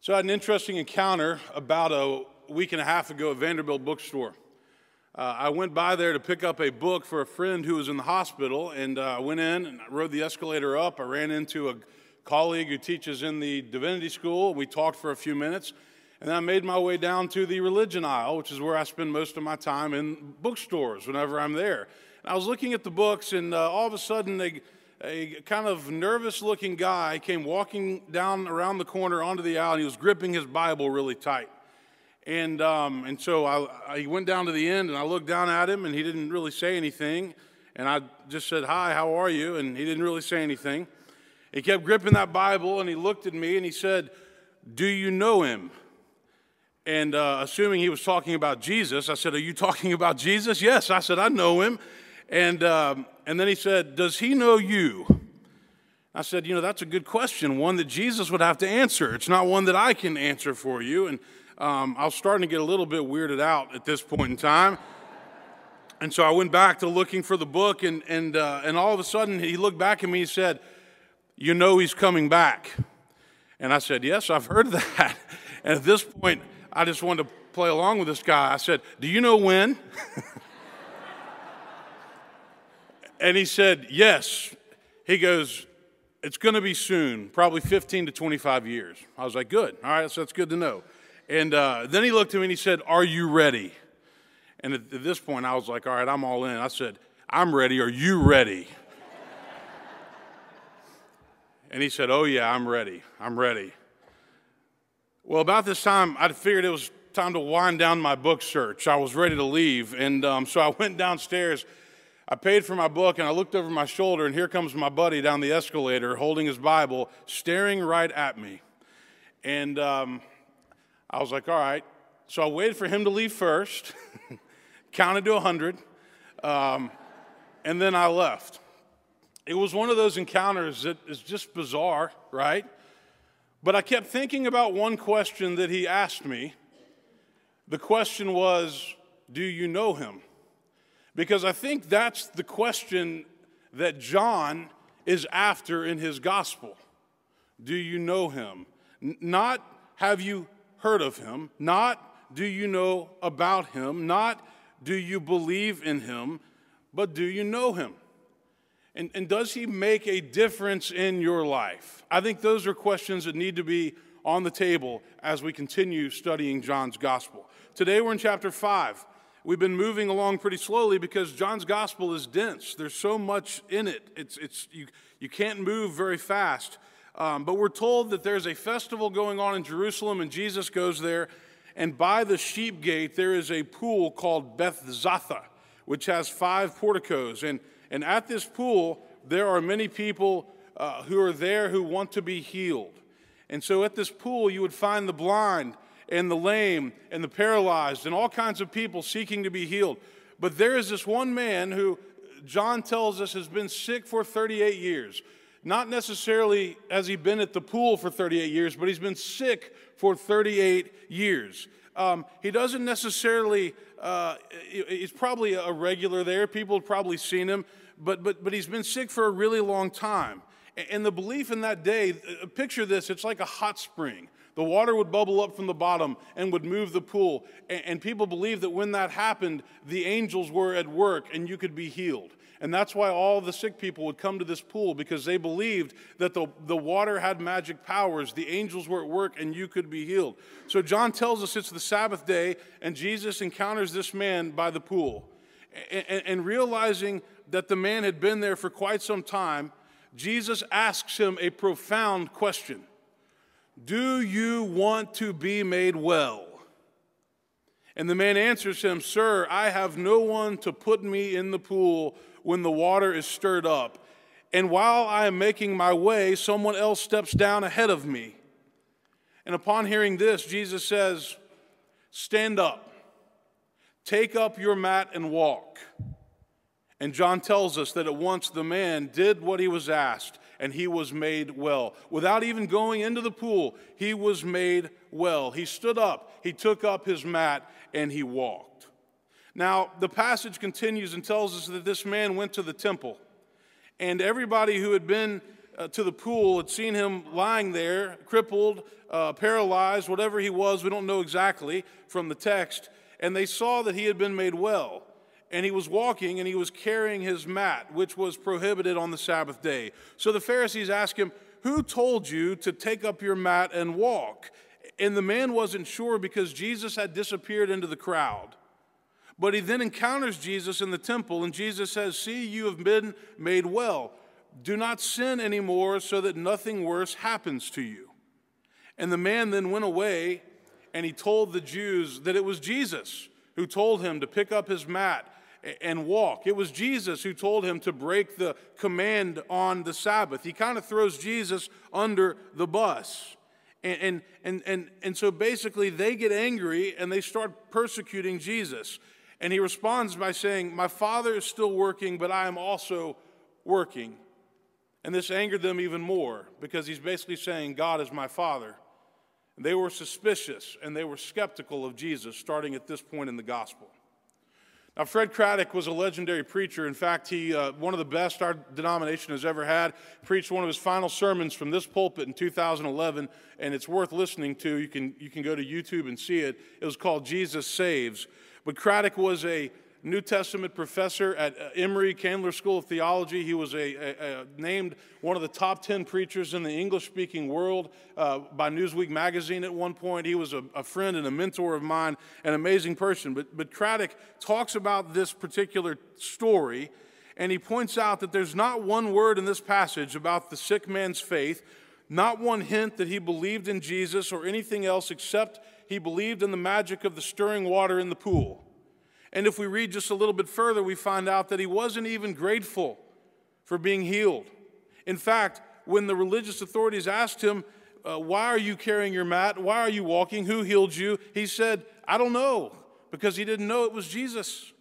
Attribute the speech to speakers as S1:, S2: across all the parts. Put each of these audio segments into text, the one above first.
S1: So I had an interesting encounter about a week and a half ago at Vanderbilt Bookstore. I went by there to pick up a book for a friend who was in the hospital, and I went in and I rode the escalator up. I ran into a colleague who teaches in the divinity school. We talked for a few minutes, and then I made my way down to the religion aisle, which is where I spend most of my time in bookstores whenever I'm there. And I was looking at the books, and all of a sudden a kind of nervous-looking guy came walking down around the corner onto the aisle, and he was gripping his Bible really tight. And so I went down to the end, and I looked down at him, and he didn't really say anything. And I just said, "Hi, how are you?" And he didn't really say anything. He kept gripping that Bible, and he looked at me, and he said, "Do you know him?" And assuming he was talking about Jesus, I said, "Are you talking about Jesus?" "Yes." I said, "I know him." And then he said, "Does he know you?" I said, "That's a good question, one that Jesus would have to answer. It's not one that I can answer for you." And I was starting to get a little bit weirded out at this point in time. And so I went back to looking for the book, and all of a sudden he looked back at me and said, "You know he's coming back." And I said, "Yes, I've heard that." And at this point, I just wanted to play along with this guy. I said, "Do you know when?" And he said, "Yes." He goes, "It's going to be soon, probably 15 to 25 years. I was like, "Good. All right, so that's good to know." And then he looked at me and he said, "Are you ready?" And at this point, I was like, "All right, I'm all in." I said, "I'm ready. Are you ready?" And he said, "Oh, yeah, I'm ready. I'm ready." Well, about this time, I figured it was time to wind down my book search. I was ready to leave. And so I went downstairs. I paid for my book, and I looked over my shoulder, and here comes my buddy down the escalator holding his Bible, staring right at me. And I was like, all right. So I waited for him to leave first, counted to 100, and then I left. It was one of those encounters that is just bizarre, right? But I kept thinking about one question that he asked me. The question was, "Do you know him?" Because I think that's the question that John is after in his gospel. Do you know him? Not have you heard of him, not do you know about him, not do you believe in him, but do you know him? And does he make a difference in your life? I think those are questions that need to be on the table as we continue studying John's gospel. Today we're in chapter 5. We've been moving along pretty slowly because John's gospel is dense. There's so much in it. You can't move very fast. But we're told that there's a festival going on in Jerusalem, and Jesus goes there. And by the sheep gate, there is a pool called Bethzatha, which has 5 porticos. And at this pool, there are many people who are there who want to be healed. And so at this pool, you would find the blind and the lame and the paralyzed and all kinds of people seeking to be healed. But there is this one man who John tells us has been sick for 38 years. Not necessarily has he been at the pool for 38 years, but he's been sick for 38 years. He doesn't necessarily, he's probably a regular there. People have probably seen him, but he's been sick for a really long time. And the belief in that day, picture this, it's like a hot spring. The water would bubble up from the bottom and would move the pool. And people believed that when that happened, the angels were at work and you could be healed. And that's why all the sick people would come to this pool, because they believed that the water had magic powers. The angels were at work and you could be healed. So John tells us it's the Sabbath day, and Jesus encounters this man by the pool. And realizing that the man had been there for quite some time, Jesus asks him a profound question. "Do you want to be made well?" And the man answers him, "Sir, I have no one to put me in the pool when the water is stirred up. And while I am making my way, someone else steps down ahead of me." And upon hearing this, Jesus says, "Stand up, take up your mat and walk." And John tells us that at once the man did what he was asked, and he was made well. Without even going into the pool, he was made well. He stood up, he took up his mat, and he walked. Now, the passage continues and tells us that this man went to the temple. And everybody who had been to the pool had seen him lying there, crippled, paralyzed, whatever he was, we don't know exactly from the text, and they saw that he had been made well. And he was walking and he was carrying his mat, which was prohibited on the Sabbath day. So the Pharisees asked him, "Who told you to take up your mat and walk?" And the man wasn't sure because Jesus had disappeared into the crowd. But he then encounters Jesus in the temple, and Jesus says, "See, you have been made well. Do not sin anymore so that nothing worse happens to you." And the man then went away, and he told the Jews that it was Jesus who told him to pick up his mat and walk. It was Jesus who told him to break the command on the Sabbath. He kind of throws Jesus under the bus. And so basically they get angry and they start persecuting Jesus. And he responds by saying, "My Father is still working, but I am also working." And this angered them even more because he's basically saying, "God is my Father." And they were suspicious and they were skeptical of Jesus starting at this point in the gospel. Now, Fred Craddock was a legendary preacher. In fact, he one of the best our denomination has ever had. Preached one of his final sermons from this pulpit in 2011, and it's worth listening to. You can go to YouTube and see it. It was called "Jesus Saves." But Craddock was a New Testament professor at Emory Candler School of Theology. He was named one of the top 10 preachers in the English-speaking world by Newsweek magazine at one point. He was a friend and a mentor of mine, an amazing person. But Craddock talks about this particular story, and he points out that there's not one word in this passage about the sick man's faith, not one hint that he believed in Jesus or anything else except he believed in the magic of the stirring water in the pool. And if we read just a little bit further, we find out that he wasn't even grateful for being healed. In fact, when the religious authorities asked him, "Why are you carrying your mat? Why are you walking? Who healed you?" He said, "I don't know," because he didn't know it was Jesus.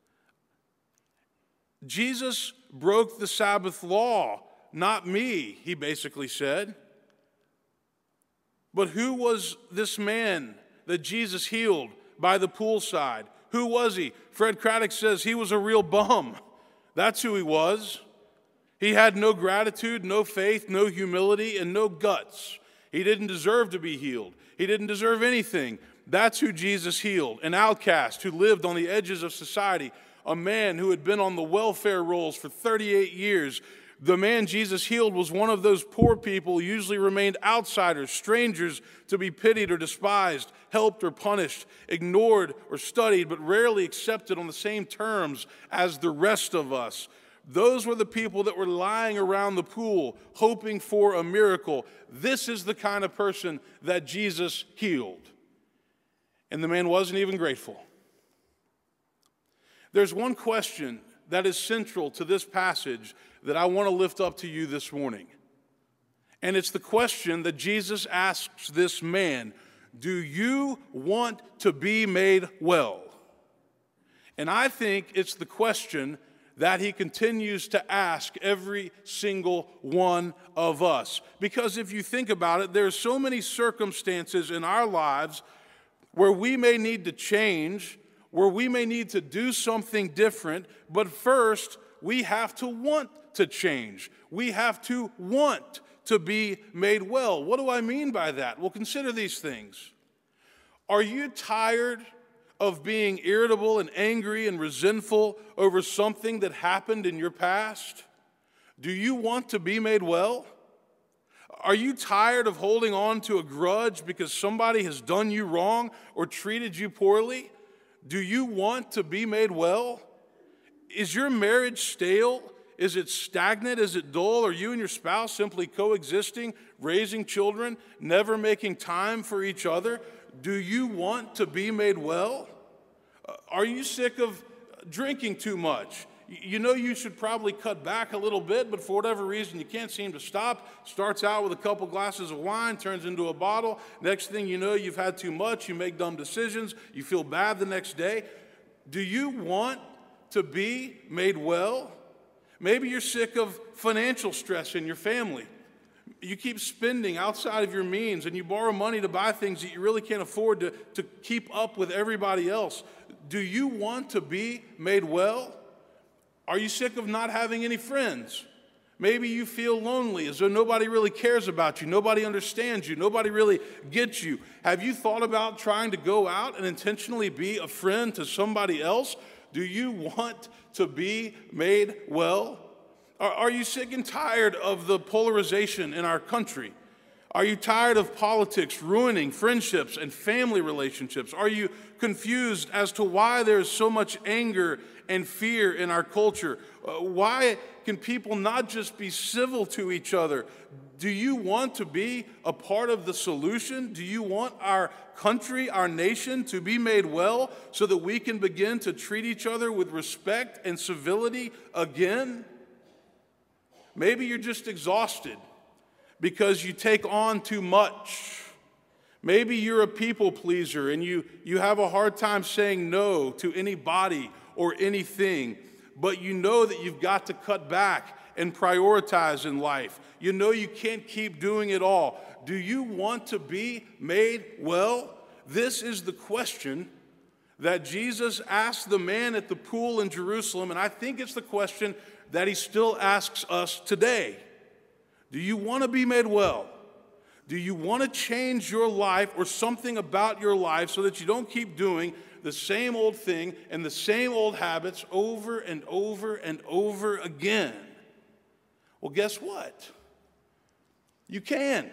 S1: Jesus broke the Sabbath law, not me, he basically said. But who was this man that Jesus healed by the poolside? Who was he? Fred Craddock says he was a real bum. That's who he was. He had no gratitude, no faith, no humility, and no guts. He didn't deserve to be healed. He didn't deserve anything. That's who Jesus healed, an outcast who lived on the edges of society, a man who had been on the welfare rolls for 38 years. The man Jesus healed was one of those poor people who usually remained outsiders, strangers, to be pitied or despised, helped or punished, ignored or studied, but rarely accepted on the same terms as the rest of us. Those were the people that were lying around the pool, hoping for a miracle. This is the kind of person that Jesus healed. And the man wasn't even grateful. There's one question that is central to this passage that I want to lift up to you this morning. And it's the question that Jesus asks this man: do you want to be made well? And I think it's the question that he continues to ask every single one of us. Because if you think about it, there are so many circumstances in our lives where we may need to change, where we may need to do something different, but first we have to want to change. We have to want to be made well. What do I mean by that? Well, consider these things. Are you tired of being irritable and angry and resentful over something that happened in your past? Do you want to be made well? Are you tired of holding on to a grudge because somebody has done you wrong or treated you poorly? Do you want to be made well? Is your marriage stale? Is it stagnant? Is it dull? Are you and your spouse simply coexisting, raising children, never making time for each other? Do you want to be made well? Are you sick of drinking too much? You know you should probably cut back a little bit, but for whatever reason you can't seem to stop. Starts out with a couple glasses of wine, turns into a bottle. Next thing you know, you've had too much, you make dumb decisions, you feel bad the next day. Do you want to be made well? Maybe you're sick of financial stress in your family. You keep spending outside of your means and you borrow money to buy things that you really can't afford to keep up with everybody else. Do you want to be made well? Are you sick of not having any friends? Maybe you feel lonely, as though nobody really cares about you, nobody understands you, nobody really gets you. Have you thought about trying to go out and intentionally be a friend to somebody else? Do you want to be made well? Are you sick and tired of the polarization in our country? Are you tired of politics ruining friendships and family relationships? Are you confused as to why there's so much anger and fear in our culture? Why can people not just be civil to each other? Do you want to be a part of the solution? Do you want our country, our nation to be made well so that we can begin to treat each other with respect and civility again? Maybe you're just exhausted because you take on too much. Maybe you're a people pleaser and you have a hard time saying no to anybody or anything, but you know that you've got to cut back and prioritize in life. You know you can't keep doing it all. Do you want to be made well? This is the question that Jesus asked the man at the pool in Jerusalem, and I think it's the question that he still asks us today. Do you want to be made well? Do you want to change your life or something about your life so that you don't keep doing the same old thing and the same old habits over and over and over again? Well, guess what? You can.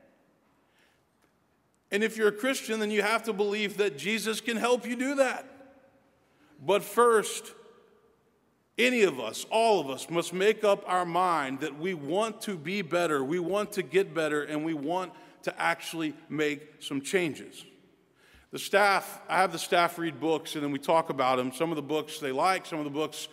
S1: And if you're a Christian, then you have to believe that Jesus can help you do that. But first, any of us, all of us, must make up our mind that we want to be better, we want to get better, and we want to actually make some changes. I have the staff read books, and then we talk about them. Some of the books they like, some of the books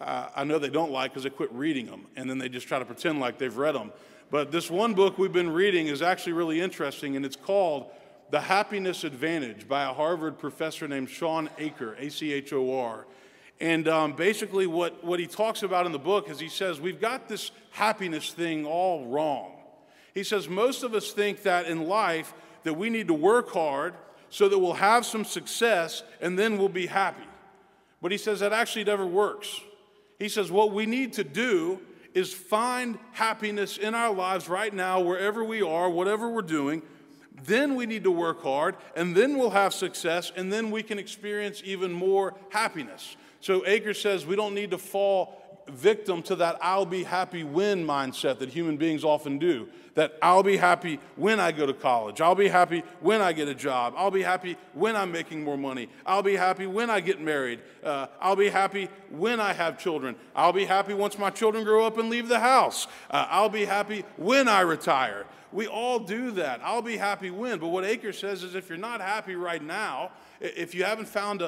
S1: I know they don't like because they quit reading them, and then they just try to pretend like they've read them. But this one book we've been reading is actually really interesting, and it's called The Happiness Advantage by a Harvard professor named Shawn Achor, A-C-H-O-R. And basically what he talks about in the book is he says, we've got this happiness thing all wrong. He says most of us think that in life that we need to work hard so that we'll have some success and then we'll be happy. But he says that actually never works. He says what we need to do is find happiness in our lives right now, wherever we are, whatever we're doing. Then we need to work hard, and then we'll have success, and then we can experience even more happiness. So Achor says we don't need to fall victim to that I'll be happy when mindset that human beings often do. That I'll be happy when I go to college. I'll be happy when I get a job. I'll be happy when I'm making more money. I'll be happy when I get married. I'll be happy when I have children. I'll be happy once my children grow up and leave the house. I'll be happy when I retire. We all do that. I'll be happy when. But what Achor says is if you're not happy right now, if you haven't found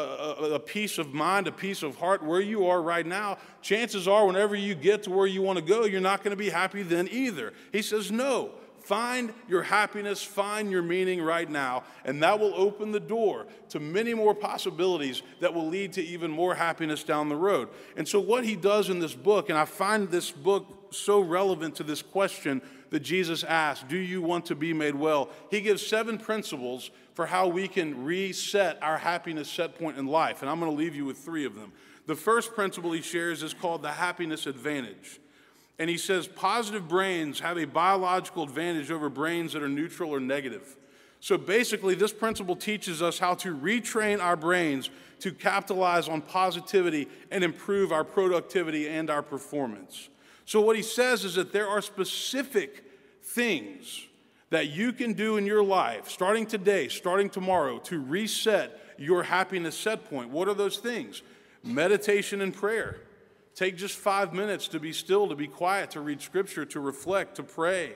S1: a peace of mind, a peace of heart where you are right now, chances are whenever you get to where you want to go, you're not going to be happy then either. He says, no, find your happiness, find your meaning right now, and that will open the door to many more possibilities that will lead to even more happiness down the road. And so what he does in this book, and I find this book so relevant to this question that Jesus asked, do you want to be made well? He gives 7 principles for how we can reset our happiness set point in life, and I'm going to leave you with 3 of them. The first principle he shares is called the happiness advantage. And he says positive brains have a biological advantage over brains that are neutral or negative. So basically, this principle teaches us how to retrain our brains to capitalize on positivity and improve our productivity and our performance. So what he says is that there are specific things that you can do in your life, starting today, starting tomorrow, to reset your happiness set point. What are those things? Meditation and prayer. Take just 5 minutes to be still, to be quiet, to read scripture, to reflect, to pray.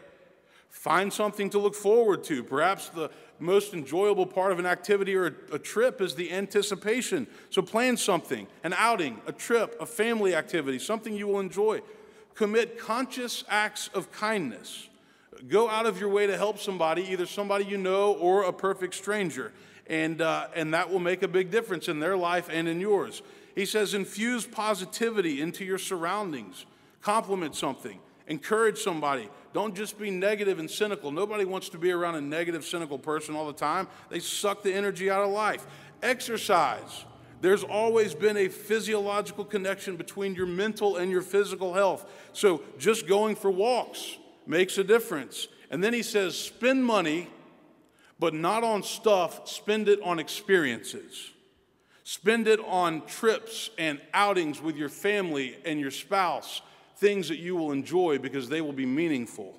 S1: Find something to look forward to. Perhaps the most enjoyable part of an activity or a trip is the anticipation. So plan something, an outing, a trip, a family activity, something you will enjoy. Commit conscious acts of kindness. Go out of your way to help somebody, either somebody you know or a perfect stranger. And that will make a big difference in their life and in yours. He says, infuse positivity into your surroundings. Compliment something. Encourage somebody. Don't just be negative and cynical. Nobody wants to be around a negative, cynical person all the time. They suck the energy out of life. Exercise. There's always been a physiological connection between your mental and your physical health. So just going for walks makes a difference. And then he says, spend money, but not on stuff, spend it on experiences. Spend it on trips and outings with your family and your spouse, things that you will enjoy because they will be meaningful.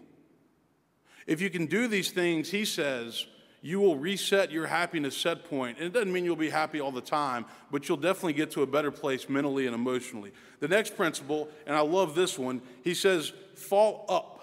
S1: If you can do these things, he says, you will reset your happiness set point. And it doesn't mean you'll be happy all the time, but you'll definitely get to a better place mentally and emotionally. The next principle, and I love this one, he says, fall up.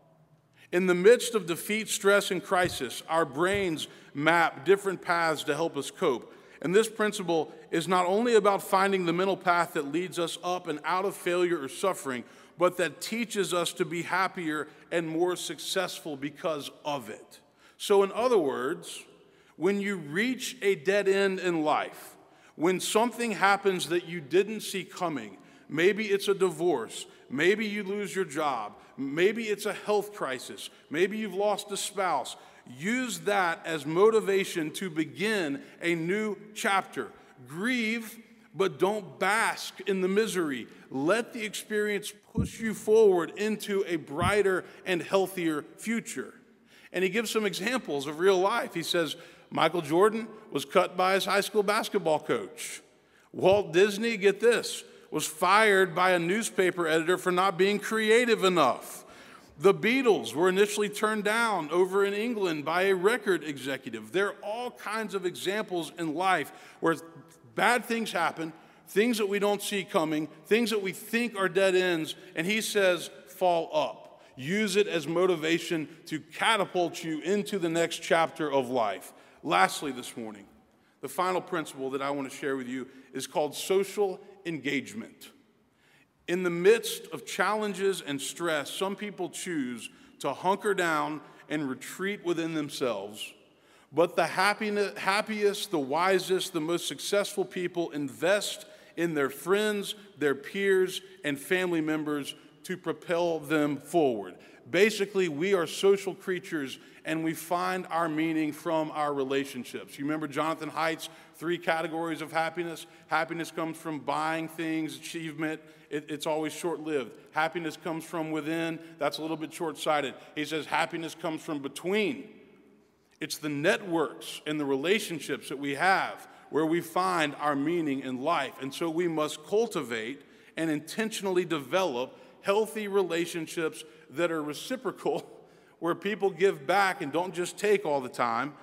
S1: In the midst of defeat, stress, and crisis, our brains map different paths to help us cope. And this principle is not only about finding the mental path that leads us up and out of failure or suffering, but that teaches us to be happier and more successful because of it. So in other words, when you reach a dead end in life, when something happens that you didn't see coming, maybe it's a divorce, maybe you lose your job, maybe it's a health crisis, maybe you've lost a spouse, use that as motivation to begin a new chapter. Grieve, but don't bask in the misery. Let the experience push you forward into a brighter and healthier future. And he gives some examples of real life. He says, Michael Jordan was cut by his high school basketball coach. Walt Disney, get this, was fired by a newspaper editor for not being creative enough. The Beatles were initially turned down over in England by a record executive. There are all kinds of examples in life where bad things happen, things that we don't see coming, things that we think are dead ends, and he says, fall up. Use it as motivation to catapult you into the next chapter of life. Lastly this morning, the final principle that I want to share with you is called social engagement. In the midst of challenges and stress, some people choose to hunker down and retreat within themselves. But the happiest, the wisest, the most successful people invest in their friends, their peers, and family members to propel them forward. Basically, we are social creatures, and we find our meaning from our relationships. You remember Jonathan Haidt's 3 categories of happiness? Happiness comes from buying things, achievement. It's always short-lived. Happiness comes from within. That's a little bit short-sighted. He says happiness comes from between. It's the networks and the relationships that we have where we find our meaning in life. And so we must cultivate and intentionally develop healthy relationships that are reciprocal, where people give back and don't just take all the time.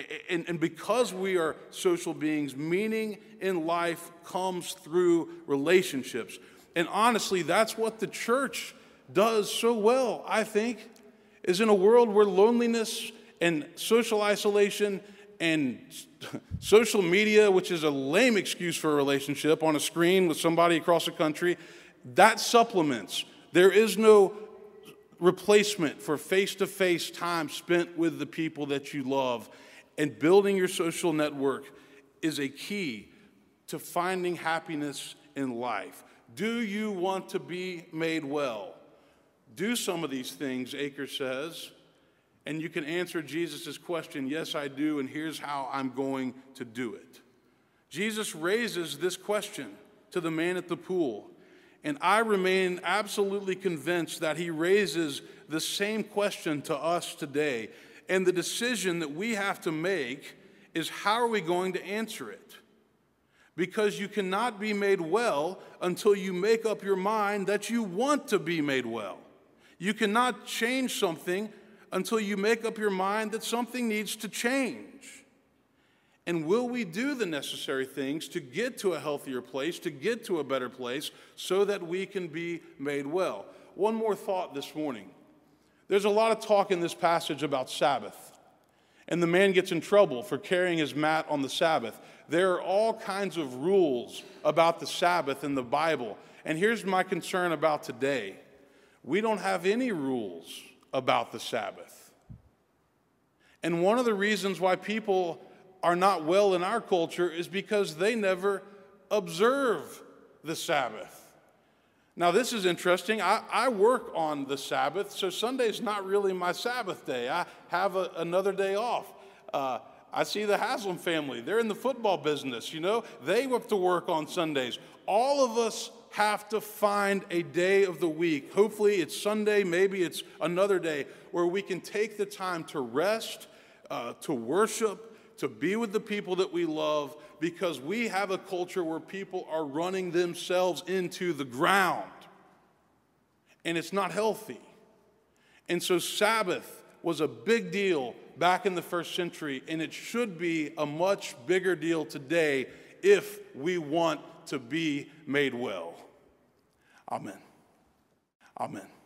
S1: And because we are social beings, meaning in life comes through relationships. And honestly, that's what the church does so well, I think, is in a world where loneliness and social isolation and social media, which is a lame excuse for a relationship on a screen with somebody across the country, that supplements. There is no replacement for face-to-face time spent with the people that you love. And building your social network is a key to finding happiness in life. Do you want to be made well? Do some of these things, Aker says, and you can answer Jesus' question, yes, I do, and here's how I'm going to do it. Jesus raises this question to the man at the pool, and I remain absolutely convinced that he raises the same question to us today. And the decision that we have to make is, how are we going to answer it? Because you cannot be made well until you make up your mind that you want to be made well. You cannot change something until you make up your mind that something needs to change. And will we do the necessary things to get to a healthier place, to get to a better place, so that we can be made well? One more thought this morning. There's a lot of talk in this passage about Sabbath, and the man gets in trouble for carrying his mat on the Sabbath. There are all kinds of rules about the Sabbath in the Bible, and here's my concern about today. We don't have any rules about the Sabbath. And one of the reasons why people are not well in our culture is because they never observe the Sabbath. Now, this is interesting. I work on the Sabbath, so Sunday's not really my Sabbath day. I have another day off. I see the Haslam family. They're in the football business, you know. They have to work on Sundays. All of us have to find a day of the week. Hopefully it's Sunday, maybe it's another day, where we can take the time to rest, to worship, to be with the people that we love, because we have a culture where people are running themselves into the ground. And it's not healthy. And so Sabbath was a big deal back in the first century, and it should be a much bigger deal today if we want to be made well. Amen. Amen.